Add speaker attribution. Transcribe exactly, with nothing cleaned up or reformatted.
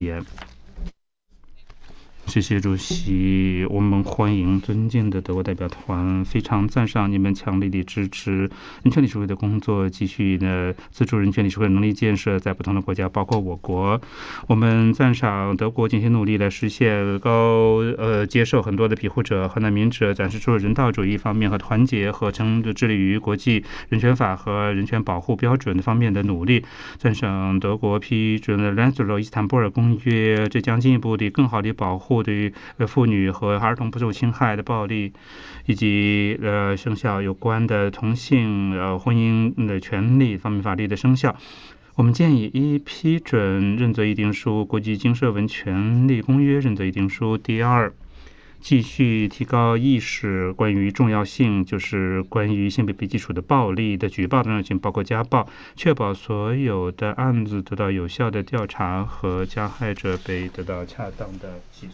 Speaker 1: 言。谢谢主席，我们欢迎尊敬的德国代表团，非常赞赏你们强力的支持人权理事会的工作，继续呢资助人权理事会能力建设，在不同的国家，包括我国。我们赞赏德国尽心努力来实现高呃接受很多的庇护者和难民者，展示出了人道主义方面和团结和成致力于国际人权法和人权保护标准方面的努力。赞赏德国批准了《兰斯洛伊斯坦布尔公约》，这将进一步的更好的保护对于妇女和儿童不受侵害的暴力，以及呃生效有关的同性呃婚姻的权利方面法律的生效。我们建议一批准认罪议定书《国际经社文权利公约》认罪议定书。第二，继续提高意识，关于重要性，就是关于性别基础的暴力的举报的重要性，包括家暴，确保所有的案子得到有效的调查和加害者被得到恰当的起诉。